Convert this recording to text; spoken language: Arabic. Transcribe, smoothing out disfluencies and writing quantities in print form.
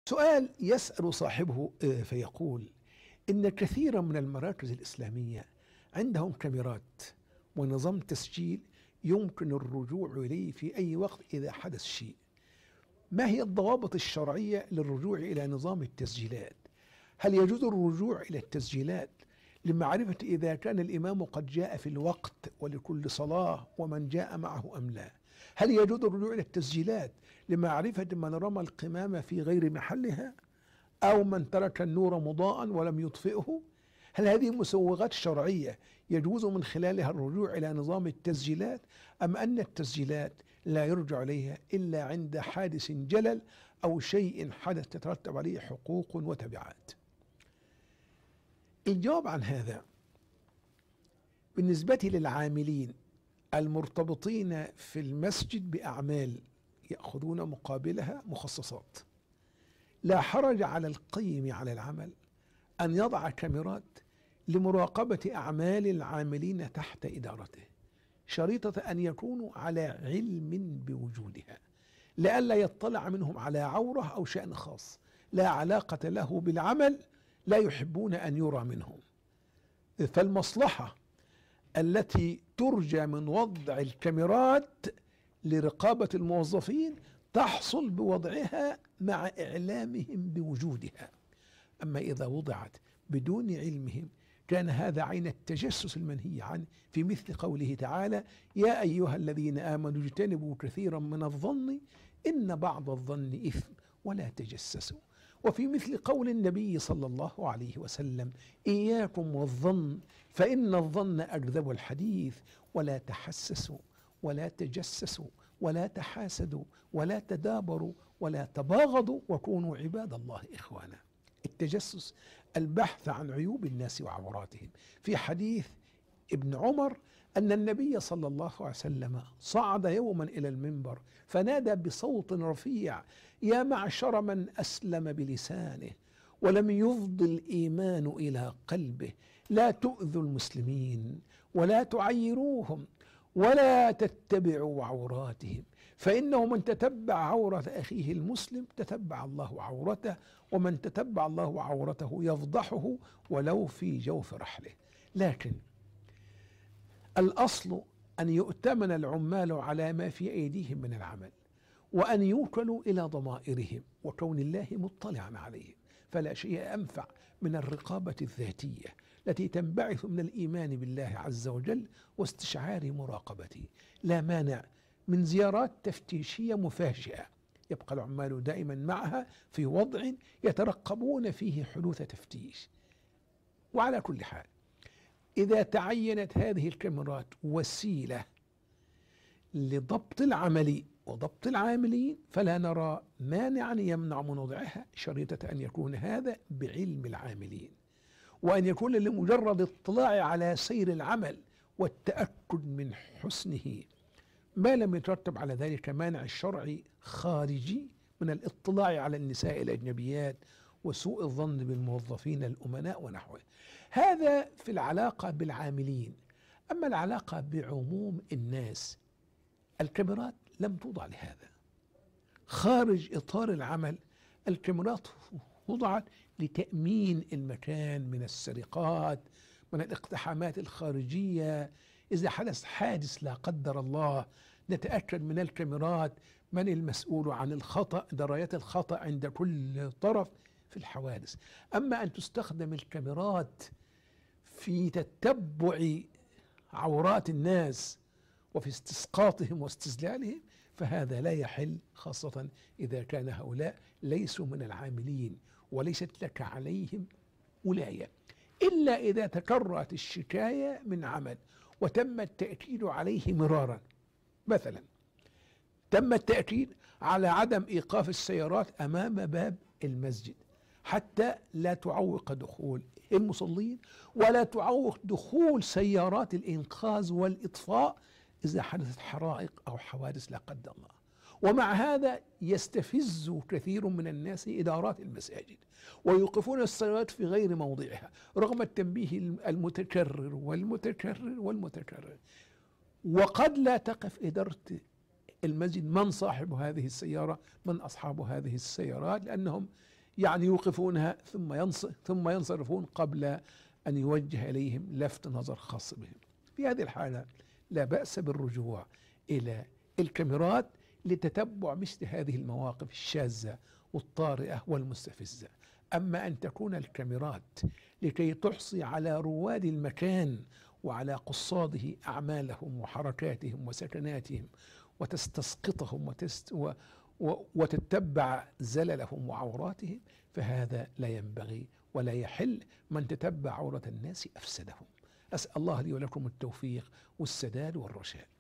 سؤال يسأل صاحبه فيقول إن كثيرا من المراكز الإسلامية عندهم كاميرات ونظام تسجيل يمكن الرجوع إليه في أي وقت إذا حدث شيء. ما هي الضوابط الشرعية للرجوع إلى نظام التسجيلات؟ هل يجوز الرجوع إلى التسجيلات لمعرفة إذا كان الإمام قد جاء في الوقت ولكل صلاة ومن جاء معه أم لا؟ هل يجوز الرجوع إلى التسجيلات لمعرفة من رمى القمامة في غير محلها أو من ترك النور مضاء ولم يطفئه؟ هل هذه مسوغات شرعية يجوز من خلالها الرجوع إلى نظام التسجيلات، أم أن التسجيلات لا يرجع إليها إلا عند حادث جلل أو شيء حدث تترتب عليه حقوق وتبعات؟ الجواب عن هذا بالنسبة للعاملين المرتبطين في المسجد بأعمال يأخذون مقابلها مخصصات، لا حرج على القيم على العمل أن يضع كاميرات لمراقبة أعمال العاملين تحت إدارته، شريطة أن يكونوا على علم بوجودها، لئلا يطلع منهم على عورة أو شأن خاص لا علاقة له بالعمل لا يحبون أن يرى منهم. فالمصلحة التي ترجى من وضع الكاميرات لرقابة الموظفين تحصل بوضعها مع إعلامهم بوجودها. أما إذا وضعت بدون علمهم كان هذا عين التجسس المنهي عنه، في مثل قوله تعالى: يا أيها الذين آمنوا اجتنبوا كثيرا من الظن إن بعض الظن إثم ولا تجسسوا. وفي مثل قول النبي صلى الله عليه وسلم: إياكم والظن فإن الظن أكذب الحديث، ولا تحسسوا ولا تجسسوا ولا تحاسدوا ولا تدابروا ولا تباغضوا وكونوا عباد الله إخوانا. التجسس البحث عن عيوب الناس وعوراتهم. في حديث ابن عمر أن النبي صلى الله عليه وسلم صعد يوما إلى المنبر فنادى بصوت رفيع: يا معشر من أسلم بلسانه ولم يفض الإيمان إلى قلبه، لا تؤذوا المسلمين ولا تعيروهم ولا تتبعوا عوراتهم، فإنه من تتبع عورة أخيه المسلم تتبع الله عورته، ومن تتبع الله عورته يفضحه ولو في جوف رحله. لكن الأصل أن يؤتمن العمال على ما في أيديهم من العمل، وأن يوكلوا إلى ضمائرهم وكون الله مطلعا عليهم، فلا شيء أنفع من الرقابة الذاتية التي تنبعث من الإيمان بالله عز وجل واستشعار مراقبته. لا مانع من زيارات تفتيشية مفاجئة يبقى العمال دائما معها في وضع يترقبون فيه حدوث تفتيش. وعلى كل حال، إذا تعينت هذه الكاميرات وسيلة لضبط العمل وضبط العاملين فلا نرى مانعا يمنع من وضعها، شريطة أن يكون هذا بعلم العاملين، وأن يكون لمجرد الاطلاع على سير العمل والتأكد من حسنه، ما لم يترتب على ذلك مانع الشرعي خارجي من الاطلاع على النساء الأجنبيات وسوء الظن بالموظفين الأمناء ونحوه. هذا في العلاقة بالعاملين. أما العلاقة بعموم الناس، الكاميرات لم توضع لهذا. خارج إطار العمل الكاميرات وضعت لتأمين المكان من السرقات، من الاقتحامات الخارجية. إذا حدث حادث لا قدر الله نتأكد من الكاميرات من المسؤول عن الخطأ، دراية الخطأ عند كل طرف في الحوادث. أما أن تستخدم الكاميرات في تتبع عورات الناس وفي استسقاطهم واستزلالهم فهذا لا يحل، خاصة إذا كان هؤلاء ليسوا من العاملين وليست لك عليهم ولاية، إلا إذا تكررت الشكاية من عمل وتم التأكيد عليه مرارا. مثلا تم التأكيد على عدم إيقاف السيارات أمام باب المسجد حتى لا تعوق دخول المصلين ولا تعوق دخول سيارات الإنقاذ والإطفاء إذا حدثت حرائق أو حوادث لا قدر الله. ومع هذا يستفز كثير من الناس إدارات المساجد ويوقفون السيارات في غير موضعها رغم التنبيه المتكرر والمتكرر والمتكرر. وقد لا تقف إدارة المسجد من صاحب هذه السيارة من أصحاب هذه السيارات، لأنهم يعني يوقفونها ثم ينصرفون قبل أن يوجه إليهم لفت نظر خاص بهم. في هذه الحالة لا بأس بالرجوع إلى الكاميرات لتتبع مثل هذه المواقف الشاذة والطارئة والمستفزة. أما أن تكون الكاميرات لكي تحصي على رواد المكان وعلى قصاده أعمالهم وحركاتهم وسكناتهم وتستسقطهم وتتبع زللهم وعوراتهم، فهذا لا ينبغي ولا يحل. من تتبع عورة الناس أفسدهم. أسأل الله لي ولكم التوفيق والسداد والرشاد.